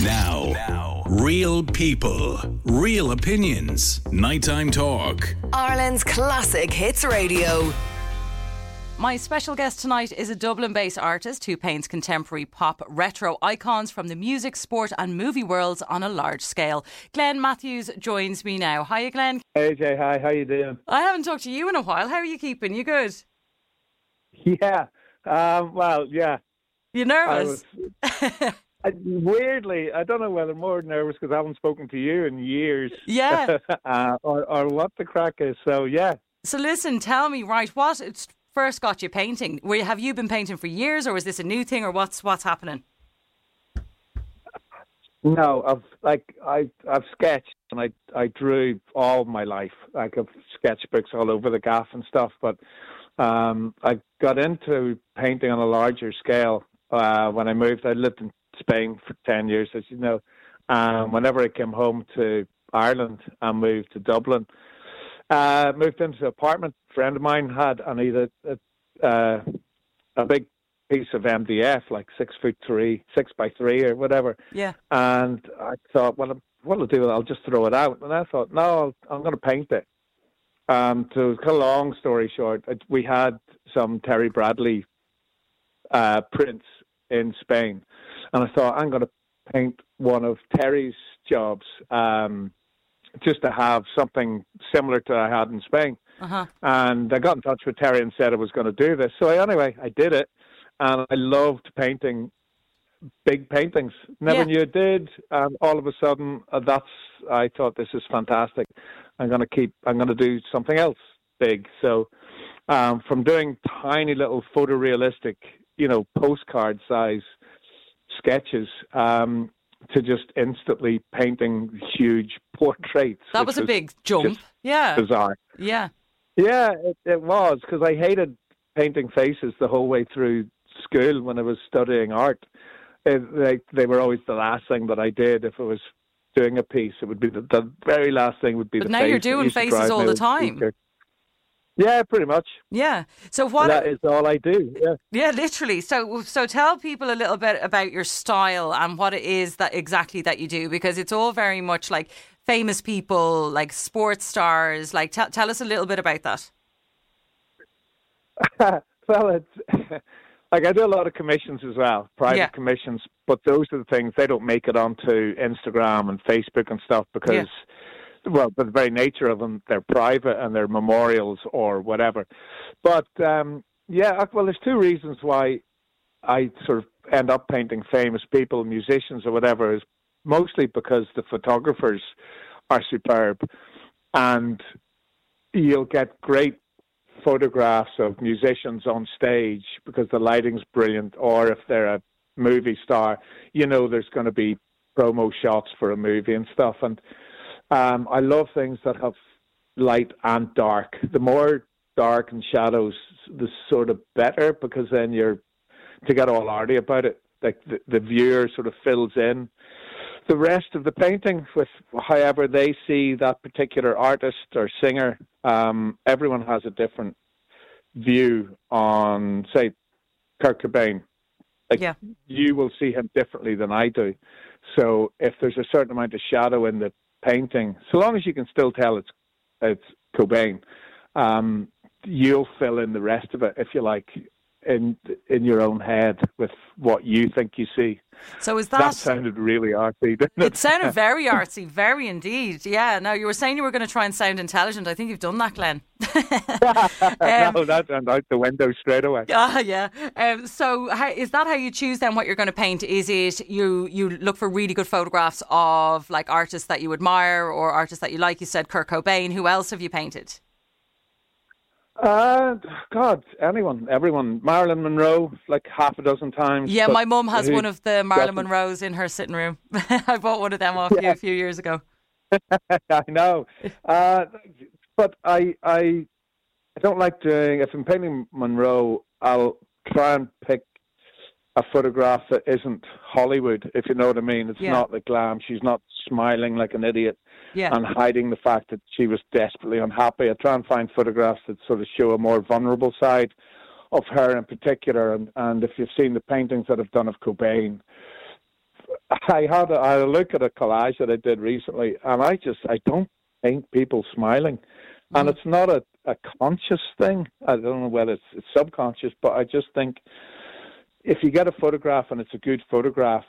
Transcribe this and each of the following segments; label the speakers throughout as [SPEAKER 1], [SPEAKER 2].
[SPEAKER 1] Now, real people, real opinions. Nighttime Talk.
[SPEAKER 2] Ireland's classic hits radio.
[SPEAKER 3] My special guest tonight is a Dublin-based artist who paints contemporary pop retro icons from the music, sport and movie worlds on a large scale. Glenn Matthews joins me now. Hiya, Glenn.
[SPEAKER 4] Hey, Jay. Hi. How you doing?
[SPEAKER 3] I haven't talked to you in a while. How are you keeping? You good?
[SPEAKER 4] Yeah. Well, yeah.
[SPEAKER 3] You nervous?
[SPEAKER 4] Weirdly, I don't know whether I'm more nervous because I haven't spoken to you in years.
[SPEAKER 3] Yeah.
[SPEAKER 4] or what the crack is. So, yeah.
[SPEAKER 3] So listen, tell me, right, what first got you painting? Have you been painting for years, or is this a new thing, or what's happening?
[SPEAKER 4] No, I've sketched and I drew all my life. Like I've sketchbooks all over the gaff and stuff. But I got into painting on a larger scale when I moved. I lived in Spain for 10 years, as you know. Whenever I came home to Ireland, I moved to Dublin. Moved into an apartment a friend of mine had, and he had a big piece of MDF, like 6'3", 6x3 or whatever.
[SPEAKER 3] Yeah.
[SPEAKER 4] And I thought, well, what I'll do, I'll just throw it out. And I thought, no, I'm going to paint it. To cut a long story short, we had some Terry Bradley prints in Spain. And I thought, I'm going to paint one of Terry's jobs just to have something similar to what I had in Spain.
[SPEAKER 3] Uh-huh.
[SPEAKER 4] And I got in touch with Terry and said I was going to do this. So anyway, I did it. And I loved painting big paintings. Never knew I did. And all of a sudden, I thought, this is fantastic. I'm going to do something else big. So from doing tiny little photorealistic, postcard size sketches, to just instantly painting huge portraits.
[SPEAKER 3] That was a big jump. Yeah.
[SPEAKER 4] Bizarre.
[SPEAKER 3] Yeah.
[SPEAKER 4] Yeah, it was, because I hated painting faces the whole way through school when I was studying art. They were always the last thing that I did. If I was doing a piece, it would be the very last thing would be the face.
[SPEAKER 3] But now you're doing faces all the time.
[SPEAKER 4] Yeah, pretty much.
[SPEAKER 3] Yeah. So what?
[SPEAKER 4] That is all I do. Yeah.
[SPEAKER 3] Yeah, literally. So tell people a little bit about your style and what it is that you do, because it's all very much like famous people, like sports stars. Like, tell us a little bit about that.
[SPEAKER 4] Well, it's like I do a lot of commissions as well, private commissions. But those are the things, they don't make it onto Instagram and Facebook and stuff because. Yeah. Well, by the very nature of them, they're private and they're memorials or whatever. But, well, there's two reasons why I sort of end up painting famous people, musicians or whatever, is mostly because the photographers are superb and you'll get great photographs of musicians on stage because the lighting's brilliant, or if they're a movie star, there's going to be promo shots for a movie and stuff. And I love things that have light and dark. The more dark and shadows, the sort of better, because then to get all arty about it, like the viewer sort of fills in the rest of the painting with however they see that particular artist or singer. Everyone has a different view on, say, Kurt Cobain. You will see him differently than I do. So if there's a certain amount of shadow in the painting, so long as you can still tell it's Cobain, you'll fill in the rest of it, if you like, in your own head with what you think you see.
[SPEAKER 3] So that
[SPEAKER 4] sounded really artsy, didn't it?
[SPEAKER 3] It sounded very artsy, very indeed. Yeah. Now, you were saying you were going to try and sound intelligent. I think you've done that, Glenn.
[SPEAKER 4] No, that went out the window straight away.
[SPEAKER 3] Yeah. So is that how you choose then what you're going to paint? Is it you look for really good photographs of like artists that you admire or artists that you like? You said Kurt Cobain. Who else have you painted? Everyone. Marilyn Monroe, like half a dozen times. Yeah, my mum has one of the Marilyn Monroes in her sitting room. I bought one of them off you a few years ago.
[SPEAKER 4] I know. But I don't like doing, if I'm painting Monroe, I'll try and pick a photograph that isn't Hollywood, if you know what I mean. It's not the glam. She's not smiling like an idiot and hiding the fact that she was desperately unhappy. I try and find photographs that sort of show a more vulnerable side of her in particular. And if you've seen the paintings that I've done of Cobain, I had a look at a collage that I did recently, and I don't paint people smiling. And it's not a conscious thing. I don't know whether it's subconscious, but I just think if you get a photograph and it's a good photograph,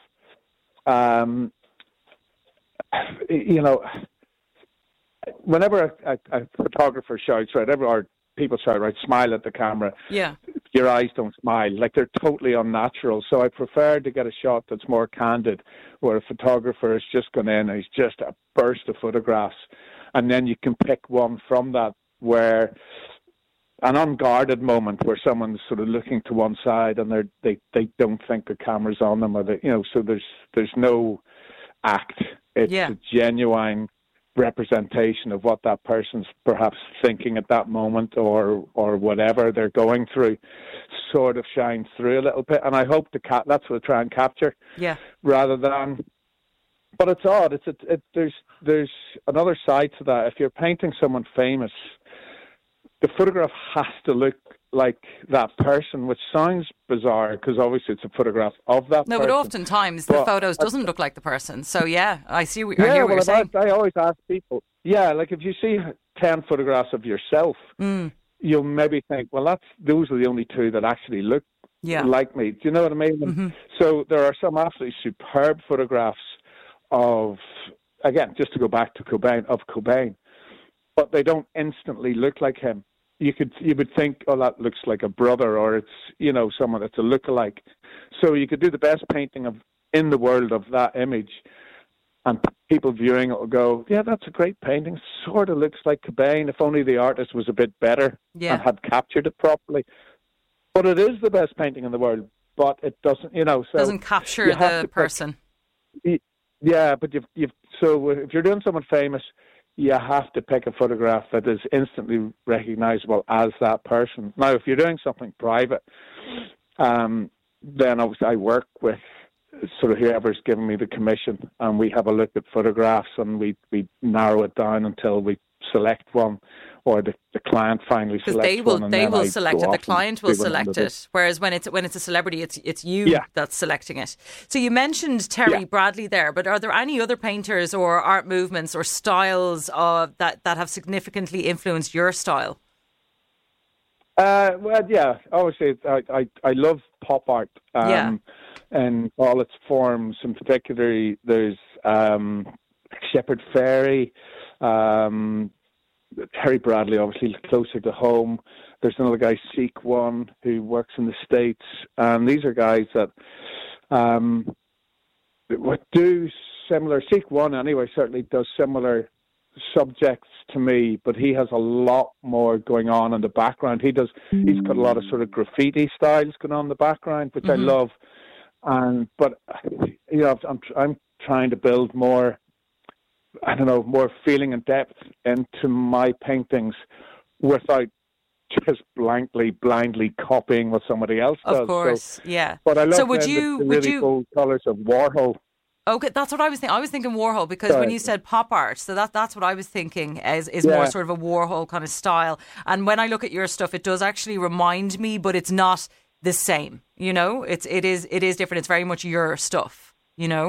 [SPEAKER 4] whenever a photographer shouts, right, or people shout, right, smile at the camera.
[SPEAKER 3] Yeah.
[SPEAKER 4] Your eyes don't smile. Like, they're totally unnatural. So I prefer to get a shot that's more candid, where a photographer has just gone in and he's just a burst of photographs. And then you can pick one from that where an unguarded moment where someone's sort of looking to one side and they don't think the camera's on them, or so there's no act. It's a genuine representation of what that person's perhaps thinking at that moment, or whatever they're going through, sort of shines through a little bit. And I hope that's what I try and capture.
[SPEAKER 3] Yeah.
[SPEAKER 4] Rather than, but it's odd. There's another side to that. If you're painting someone famous, the photograph has to look like that person, which sounds bizarre because obviously it's a photograph of that person.
[SPEAKER 3] No, but oftentimes the photos doesn't look like the person. So yeah, I hear what you're saying.
[SPEAKER 4] I always ask people, like if you see 10 photographs of yourself, you'll maybe think, well, those are the only two that actually look like me. Do you know what I mean? Mm-hmm. So there are some absolutely superb photographs of, again, just to go back to Cobain, but they don't instantly look like him. You would think, oh, that looks like a brother, or it's, someone that's a lookalike. So you could do the best painting in the world of that image, and people viewing it will go, yeah, that's a great painting. Sort of looks like Cobain, if only the artist was a bit better and had captured it properly. But it is the best painting in the world, but it doesn't, so
[SPEAKER 3] doesn't capture the person.
[SPEAKER 4] Yeah, but so if you're doing someone famous, you have to pick a photograph that is instantly recognizable as that person. Now, if you're doing something private, then obviously I work with sort of whoever's giving me the commission, and we have a look at photographs, and we narrow it down until we select one, or the client finally selects one.
[SPEAKER 3] They will select it. The client will select it. Whereas when it's a celebrity, it's you that's selecting it. So you mentioned Terry Bradley there, but are there any other painters or art movements or styles that have significantly influenced your style? Obviously I love pop art and all its forms. In particular, there's Shepard Fairey, Terry Bradley, obviously closer to home. There's another guy, Seek One, who works in the States, and these are guys that do similar. Seek One, anyway, certainly does similar subjects to me, but he has a lot more going on in the background. He's got a lot of sort of graffiti styles going on in the background, which I love. But I'm trying to build more, more feeling and depth into my paintings without just blindly copying what somebody else does. Of course, yeah.
[SPEAKER 4] But I love the really bold colours of Warhol.
[SPEAKER 3] Okay, that's what I was thinking. I was thinking Warhol because when you said pop art, so that's what I was thinking is more sort of a Warhol kind of style. And when I look at your stuff, it does actually remind me, but it's not the same. It is different. It's very much your stuff. Yeah,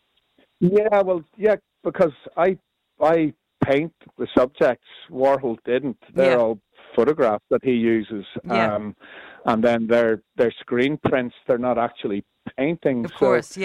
[SPEAKER 3] because I paint the subjects. Warhol didn't. They're all photographs that he uses, and then they're screen prints. They're not actually paintings. Of course,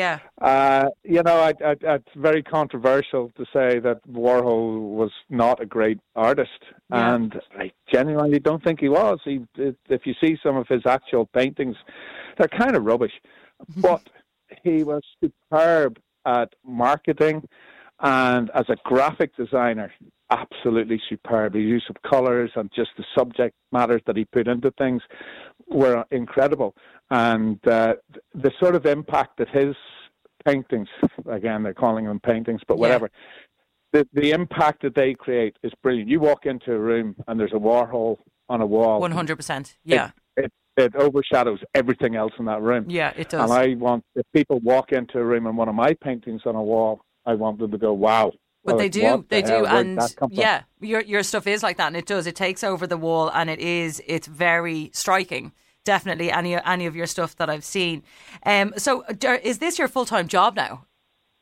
[SPEAKER 4] it's very controversial to say that Warhol was not a great artist, and I genuinely don't think he was. If you see some of his actual paintings, they're kind of rubbish, but he was superb at marketing, and as a graphic designer, absolutely superb. His use of colours and just the subject matters that he put into things were incredible. And the sort of impact that his paintings, again, they're calling them paintings, but whatever, the impact that they create is brilliant. You walk into a room and there's a Warhol on a wall.
[SPEAKER 3] 100%, yeah.
[SPEAKER 4] It overshadows everything else in that room.
[SPEAKER 3] Yeah, it does.
[SPEAKER 4] And if people walk into a room and one of my paintings on a wall, I want them to go, wow.
[SPEAKER 3] But they do, and your stuff is like that, and it does. It takes over the wall, and it's very striking. Definitely, any of your stuff that I've seen. So, is this your full-time job now?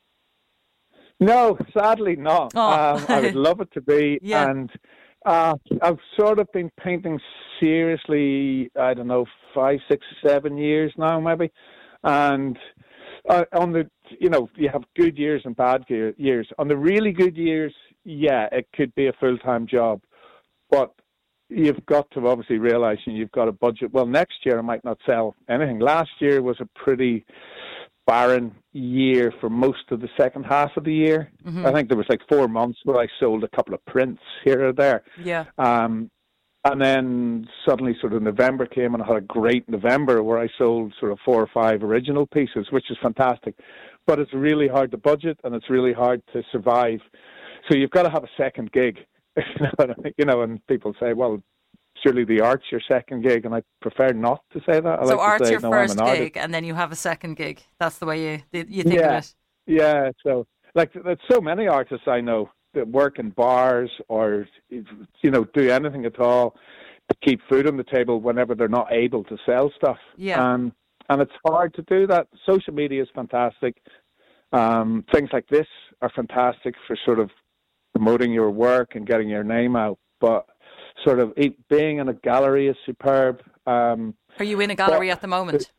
[SPEAKER 4] No, sadly not.
[SPEAKER 3] Oh.
[SPEAKER 4] I would love it to be.
[SPEAKER 3] Yeah.
[SPEAKER 4] And I've sort of been painting seriously, I don't know, 5, 6, 7 years now, maybe. And on the, you have good years and bad years. On the really good years, yeah, it could be a full-time job. But you've got to obviously realize you've got a budget. Well, next year I might not sell anything. Last year was a pretty barren year for most of the second half of the year. Mm-hmm. I think there was like 4 months where I sold a couple of prints here or there.
[SPEAKER 3] Yeah.
[SPEAKER 4] And then suddenly sort of November came, and I had a great November where I sold sort of 4 or 5 original pieces, which is fantastic. But it's really hard to budget, and it's really hard to survive. So you've got to have a second gig. And people say, well, surely the art's your second gig, and I prefer not to say that.
[SPEAKER 3] So art's your first gig, and then you have a second gig. That's the way you think of it.
[SPEAKER 4] Yeah, so like there's so many artists I know that work in bars or, do anything at all to keep food on the table whenever they're not able to sell stuff.
[SPEAKER 3] Yeah.
[SPEAKER 4] And it's hard to do that. Social media is fantastic. Things like this are fantastic for sort of promoting your work and getting your name out. But sort of being in a gallery is superb.
[SPEAKER 3] Are you in a gallery at the moment?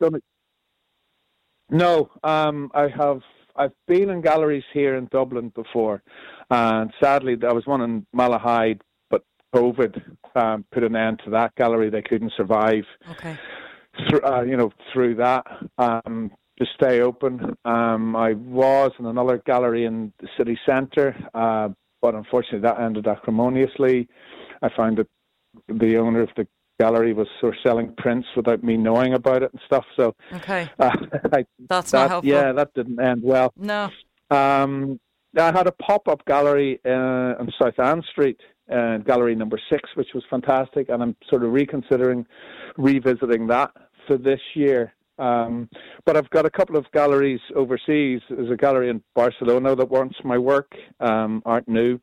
[SPEAKER 4] No, I've been in galleries here in Dublin before, and sadly there was one in Malahide, but COVID put an end to that gallery. They couldn't survive.
[SPEAKER 3] Okay.
[SPEAKER 4] Through that to stay open. I was in another gallery in the city centre, but unfortunately that ended acrimoniously. I found that the owner of the gallery was sort of selling prints without me knowing about it and stuff. So
[SPEAKER 3] okay, that's not helpful.
[SPEAKER 4] Yeah, that didn't end well.
[SPEAKER 3] No.
[SPEAKER 4] I had a pop-up gallery on South Ann Street, gallery number 6, which was fantastic, and I'm sort of revisiting that for this year. But I've got a couple of galleries overseas. There's a gallery in Barcelona that wants my work, Art New.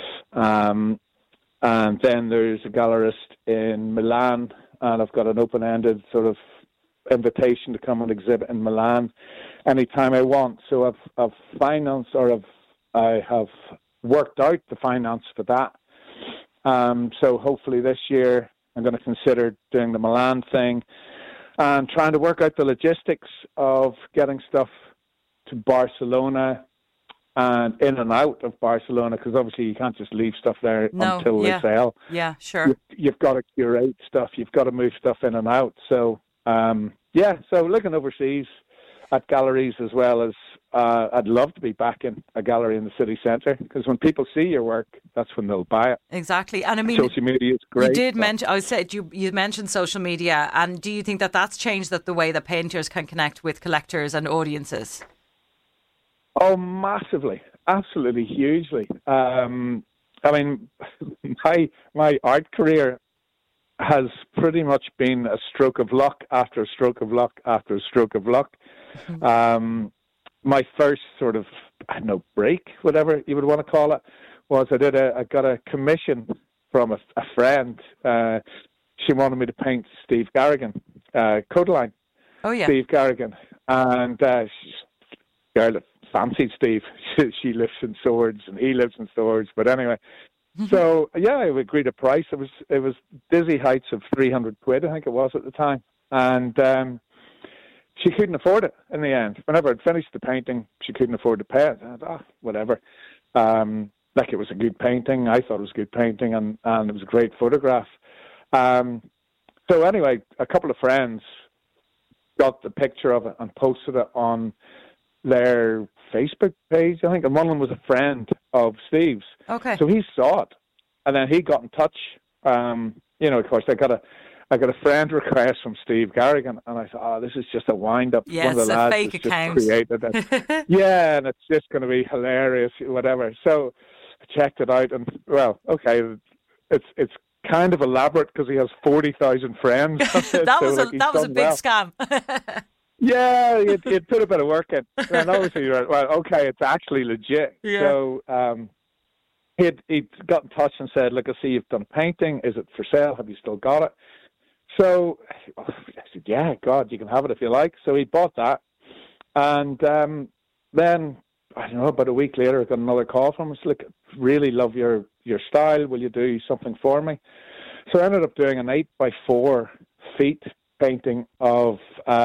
[SPEAKER 4] And then there's a gallerist in Milan, and I've got an open-ended sort of invitation to come and exhibit in Milan anytime I want. So I've financed, I have worked out the finance for that. So hopefully this year I'm going to consider doing the Milan thing and trying to work out the logistics of getting stuff to Barcelona and in and out of Barcelona, because obviously you can't just leave stuff there until they sell.
[SPEAKER 3] Yeah, sure.
[SPEAKER 4] You've got to curate stuff. You've got to move stuff in and out. So, so looking overseas at galleries as well as I'd love to be back in a gallery in the city centre, because when people see your work, that's when they'll buy it.
[SPEAKER 3] Exactly. And I mean,
[SPEAKER 4] social media is great.
[SPEAKER 3] You did mention, you mentioned social media, and do you think that that's changed the way that painters can connect with collectors and audiences?
[SPEAKER 4] Oh, massively. Absolutely, hugely. I mean, my art career has pretty much been a stroke of luck after a stroke of luck after a stroke of luck. Mm-hmm. My first sort of, break, whatever you would want to call it, was I got a commission from a friend. She wanted me to paint Steve Garrigan, Codaline.
[SPEAKER 3] Oh, yeah.
[SPEAKER 4] Steve Garrigan. And girl that fancied Steve. She lives in Swords and he lives in Swords. But anyway, so yeah, I agreed a price. It was dizzy heights of 300 quid, I think it was at the time. And she couldn't afford it in the end. Whenever I'd finished the painting, she couldn't afford to pay it. I thought, whatever. It was a good painting. I thought it was a good painting, and it was a great photograph. So anyway, a couple of friends got the picture of it and posted it on their Facebook page, I think, and one of them was a friend of Steve's.
[SPEAKER 3] Okay.
[SPEAKER 4] So he saw it, and then he got in touch. Of course, I got a friend request from Steve Garrigan, and I thought, this is just a wind-up.
[SPEAKER 3] Yeah,
[SPEAKER 4] one of the lads
[SPEAKER 3] a fake account.
[SPEAKER 4] Just created it. Yeah, and it's just going to be hilarious, whatever. So I checked it out, and, well, okay, it's kind of elaborate because he has 40,000 friends.
[SPEAKER 3] that was a big scam.
[SPEAKER 4] Yeah, you'd put a bit of work in. And obviously, you're well, okay, it's actually legit.
[SPEAKER 3] Yeah.
[SPEAKER 4] So he'd got in touch and said, look, I see you've done painting. Is it for sale? Have you still got it? So I said, yeah, God, you can have it if you like. So he bought that. And then I don't know, about a week later, I got another call from him. Look, really love your style. Will you do something for me? So I ended up doing an 8x4 feet painting of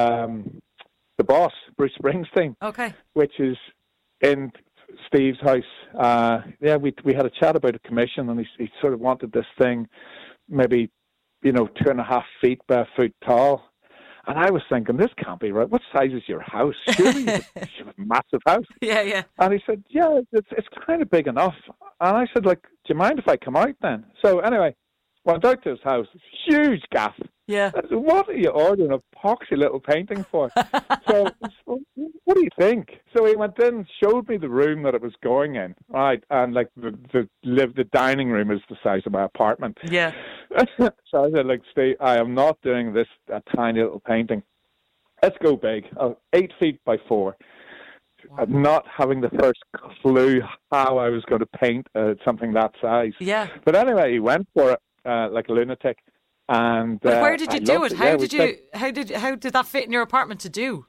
[SPEAKER 4] the boss, Bruce Springsteen.
[SPEAKER 3] Okay.
[SPEAKER 4] Which is in Steve's house. We had a chat about a commission, and he sort of wanted this thing maybe, 2.5 feet by a foot tall. And I was thinking, this can't be right. What size is your house? Surely you have a massive house.
[SPEAKER 3] Yeah.
[SPEAKER 4] And he said, yeah, it's kind of big enough. And I said, do you mind if I come out then? So anyway, went out to his house, huge gaff.
[SPEAKER 3] Yeah.
[SPEAKER 4] I said, what are you ordering a poxy little painting for? So, what do you think? So he went in, showed me the room that it was going in, right? And the dining room is the size of my apartment.
[SPEAKER 3] Yeah.
[SPEAKER 4] So I said, Steve, I am not doing this a tiny little painting. Let's go big. 8 feet by 4. Wow. Not having the first clue how I was going to paint something that size.
[SPEAKER 3] Yeah.
[SPEAKER 4] But anyway, he went for it like a lunatic. And
[SPEAKER 3] where did you do it? How did that fit in your apartment to do?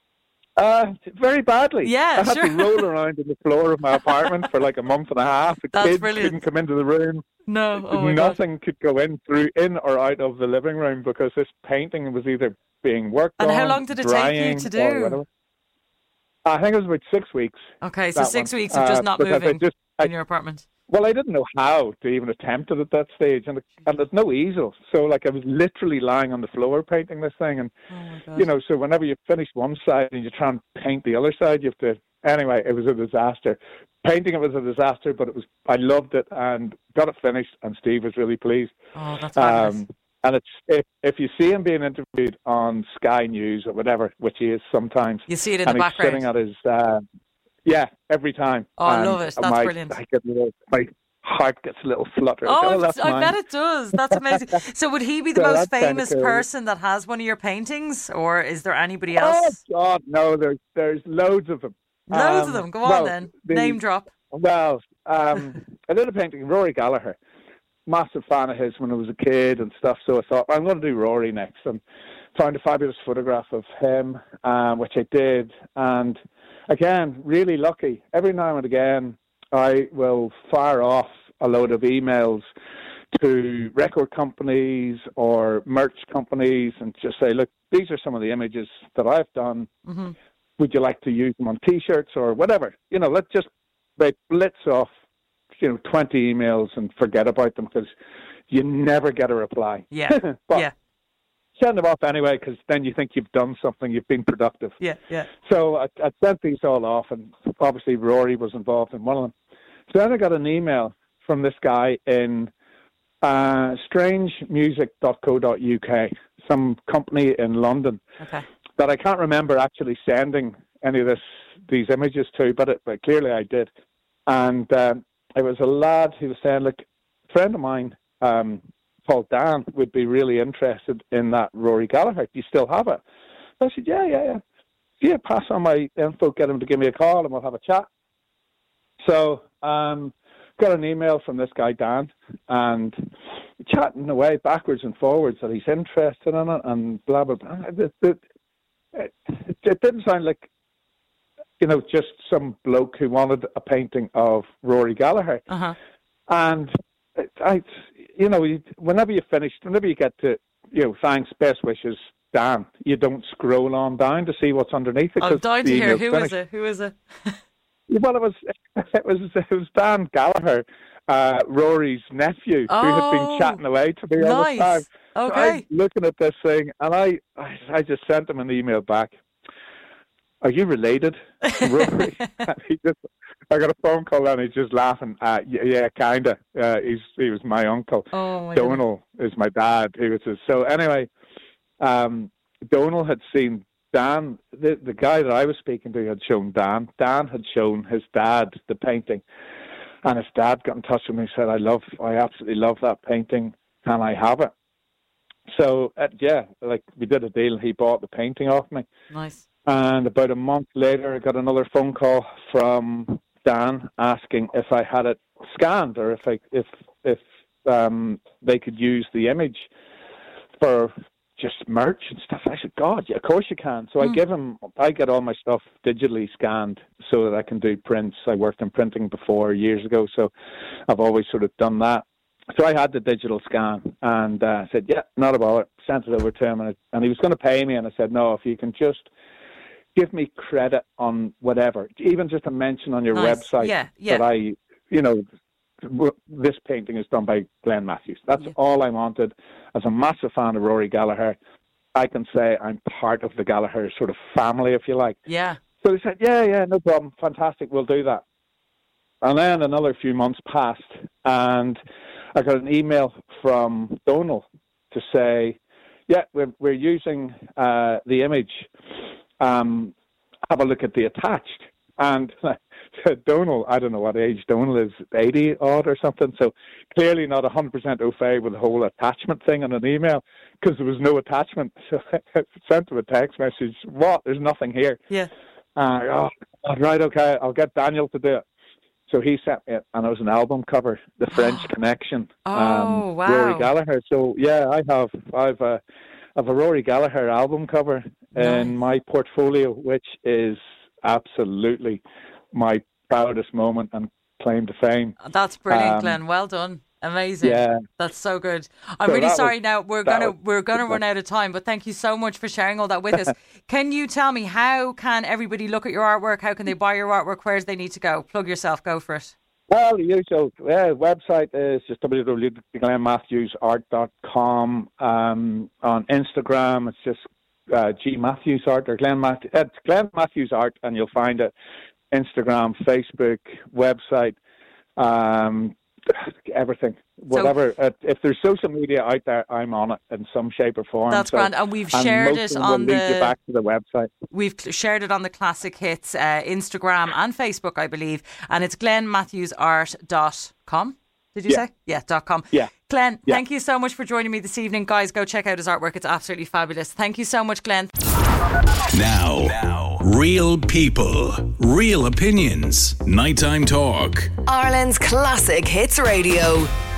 [SPEAKER 4] Very badly.
[SPEAKER 3] Yeah,
[SPEAKER 4] I had to roll around on the floor of my apartment for like a month and a half. The
[SPEAKER 3] That's
[SPEAKER 4] kids
[SPEAKER 3] brilliant.
[SPEAKER 4] couldn't come into the room.
[SPEAKER 3] No, oh my
[SPEAKER 4] Nothing could go in or out of the living room because this painting was either being worked on.
[SPEAKER 3] And how long did it take you to do?
[SPEAKER 4] I think it was about 6 weeks.
[SPEAKER 3] Okay, so 6 weeks of just not moving in your apartment.
[SPEAKER 4] Well, I didn't know how to even attempt it at that stage, and there's no easel, so I was literally lying on the floor painting this thing, and so whenever you finish one side and you try and paint the other side, you have to. Anyway, it was a disaster. Painting it was a disaster, but I loved it and got it finished, and Steve was really pleased.
[SPEAKER 3] Oh, that's fabulous.
[SPEAKER 4] And if you see him being interviewed on Sky News or whatever, which he is sometimes,
[SPEAKER 3] you see it in the background.
[SPEAKER 4] He's sitting at his. Yeah, every time.
[SPEAKER 3] Oh, I love it. That's brilliant.
[SPEAKER 4] My heart gets a little flutter.
[SPEAKER 3] Oh, I bet it does. That's amazing. So would he be the most famous person that has one of your paintings, or is there anybody else?
[SPEAKER 4] Oh, God, no. There's loads of them.
[SPEAKER 3] Loads of them. Go on then. Name drop.
[SPEAKER 4] Well, I did a painting of Rory Gallagher. Massive fan of his when I was a kid and stuff. So I thought, I'm going to do Rory next. And found a fabulous photograph of him, which I did. And again, really lucky. Every now and again, I will fire off a load of emails to record companies or merch companies and just say, look, these are some of the images that I've done. Mm-hmm. Would you like to use them on T-shirts or whatever? Let's just blitz off, 20 emails and forget about them because you never get a reply.
[SPEAKER 3] Yeah,
[SPEAKER 4] but send them off anyway because then you think you've done something, you've been productive.
[SPEAKER 3] Yeah.
[SPEAKER 4] So I sent these all off, and obviously Rory was involved in one of them. So then I got an email from this guy in strangemusic.co.uk, some company in London, that I can't remember actually sending any of these images to, but clearly I did. And it was a lad who was saying, look, a friend of mine, Paul Dan, would be really interested in that Rory Gallagher. Do you still have it? So I said, yeah. Yeah, pass on my info, get him to give me a call, and we'll have a chat. So got an email from this guy, Dan, and chatting away backwards and forwards that he's interested in it and blah, blah, blah. It didn't sound like, just some bloke who wanted a painting of Rory Gallagher.
[SPEAKER 3] Uh-huh.
[SPEAKER 4] And whenever you get to, thanks, best wishes, Dan, you don't scroll on down to see what's underneath it.
[SPEAKER 3] I'm dying to hear. Who is it?
[SPEAKER 4] Well, it was Dan Gallagher, Rory's nephew, who had been chatting away to me all the time.
[SPEAKER 3] Okay.
[SPEAKER 4] So I'm looking at this thing, and I just sent him an email back. Are you related to Rory? I got a phone call and he's just laughing. Yeah, kinda. He was my uncle.
[SPEAKER 3] Oh my
[SPEAKER 4] Donal is my dad. So anyway, Donal had seen Dan. The guy that I was speaking to had shown Dan. Dan had shown his dad the painting, and his dad got in touch with me and said, I absolutely love that painting. Can I have it? So we did a deal. He bought the painting off me.
[SPEAKER 3] Nice.
[SPEAKER 4] And about a month later, I got another phone call from Dan asking if I had it scanned or if they could use the image for just merch and stuff. I said, God, yeah, of course you can. So I get all my stuff digitally scanned so that I can do prints. I worked in printing before years ago, so I've always sort of done that. So I had the digital scan, and I said, yeah, not a bother. Sent it over to him, and he was going to pay me, and I said, no, if you can just give me credit on whatever, even just a mention on your website that I, this painting is done by Glenn Matthews. That's all I wanted. As a massive fan of Rory Gallagher, I can say I'm part of the Gallagher sort of family, if you like.
[SPEAKER 3] Yeah.
[SPEAKER 4] So they said, yeah, no problem. Fantastic. We'll do that. And then another few months passed, and I got an email from Donal to say, yeah, we're using the image. Have a look at the attached. And Donal, I don't know what age Donal is, 80 odd or something. So clearly not 100% au fait with the whole attachment thing on an email, because there was no attachment. So I sent him a text message. What? There's nothing here.
[SPEAKER 3] Yeah.
[SPEAKER 4] Right, okay, I'll get Daniel to do it. So he sent me it, and it was an album cover, The French Connection.
[SPEAKER 3] Oh, wow.
[SPEAKER 4] Rory Gallagher. So yeah, I've a Rory Gallagher album cover in my portfolio, which is absolutely my proudest moment and claim to fame.
[SPEAKER 3] That's brilliant, Glenn. Well done. Amazing. Yeah. That's so good. I'm really sorry now. We're gonna run out of time, but thank you so much for sharing all that with us. Can you tell me, how can everybody look at your artwork? How can they buy your artwork? Where do they need to go? Plug yourself. Go for it.
[SPEAKER 4] Well, the usual website is just www.glennmatthewsart.com. On Instagram, it's just G Matthews Art or Glenn Matthews Art, and you'll find it. Instagram, Facebook, website, everything, whatever. If there's social media out there, I'm on it in some shape or form.
[SPEAKER 3] That's grand, and we've shared it on
[SPEAKER 4] the. Lead you back to the website.
[SPEAKER 3] We've shared it on the Classic Hits Instagram and Facebook, I believe, and it's glennmatthewsart.com. Did you say? Yeah, .com.
[SPEAKER 4] Yeah.
[SPEAKER 3] Glenn, thank you so much for joining me this evening. Guys, go check out his artwork. It's absolutely fabulous. Thank you so much, Glenn.
[SPEAKER 1] Now, real people, real opinions. Nighttime Talk.
[SPEAKER 2] Ireland's Classic Hits Radio.